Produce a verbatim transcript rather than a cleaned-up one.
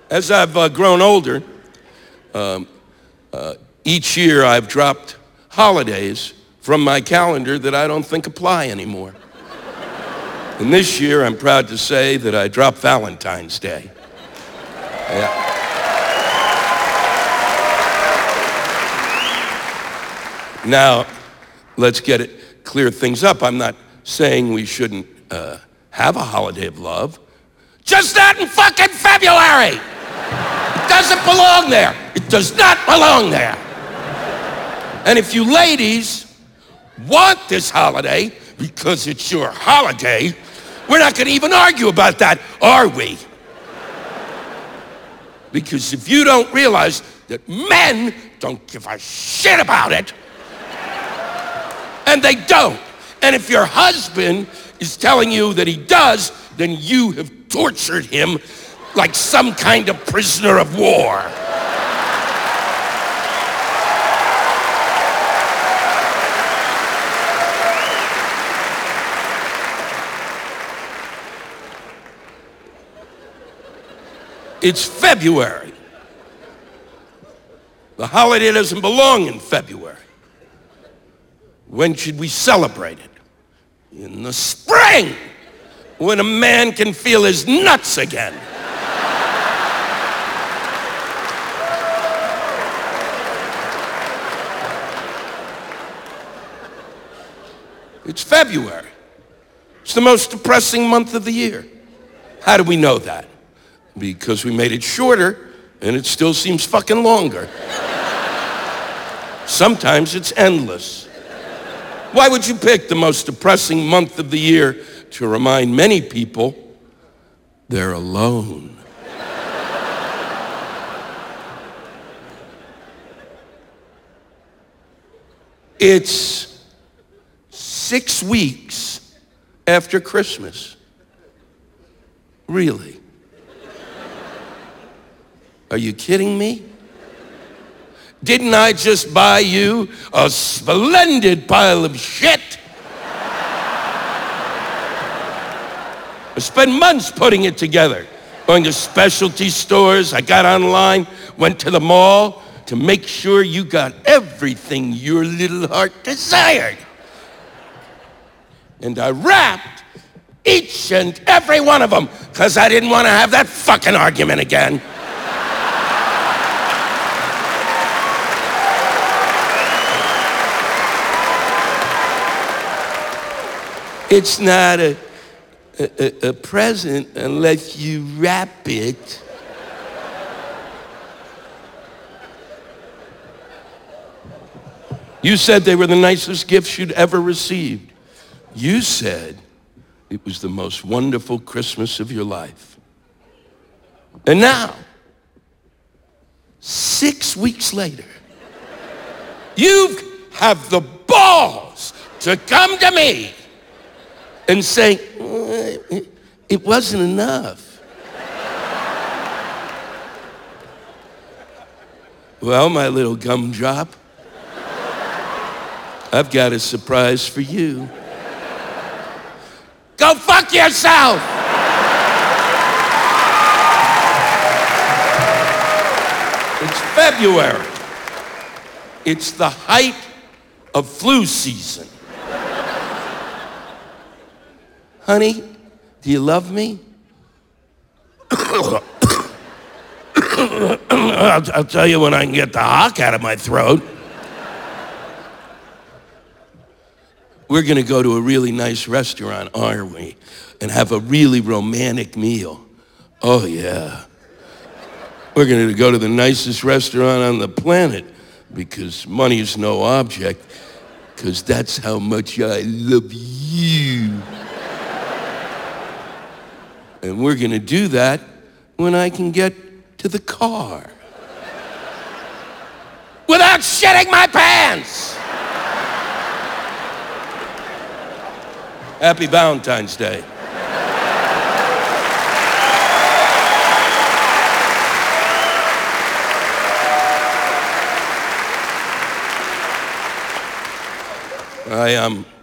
As I've uh, grown older, um, uh, each year I've dropped holidays from my calendar that I don't think apply anymore. And this year I'm proud to say that I dropped Valentine's Day. Yeah. Now, let's get it, clear things up. I'm not saying we shouldn't uh, have a holiday of love. Just not in fucking February! It doesn't belong there. It does not belong there. And if you ladies want this holiday because it's your holiday, we're not gonna even argue about that, are we? Because if you don't realize that men don't give a shit about it, and they don't, and if your husband is telling you that he does, then you have tortured him like some kind of prisoner of war. It's February. The holiday doesn't belong in February. When should we celebrate it? In the spring, when a man can feel his nuts again. It's February. It's the most depressing month of the year. How do we know that? Because we made it shorter and it still seems fucking longer. Sometimes it's endless. Why would you pick the most depressing month of the year to remind many people they're alone? It's six weeks after Christmas. Really? Are you kidding me? Didn't I just buy you a splendid pile of shit? I spent months putting it together, going to specialty stores, I got online, went to the mall to make sure you got everything your little heart desired. And I wrapped each and every one of them because I didn't want to have that fucking argument again. It's not a, a, a present unless you wrap it. You said they were the nicest gifts you'd ever received. You said it was the most wonderful Christmas of your life. And now, six weeks later, you have the balls to come to me and say, it wasn't enough. Well, my little gumdrop, I've got a surprise for you. Go fuck yourself! It's February. It's the height of flu season. Honey, do you love me? I'll, I'll tell you when I can get the hock out of my throat. We're gonna go to a really nice restaurant, aren't we? And have a really romantic meal. Oh yeah. We're gonna go to the nicest restaurant on the planet because money is no object, because that's how much I love you. And we're gonna do that when I can get to the car. Without shitting my pants! Happy Valentine's Day. I, um,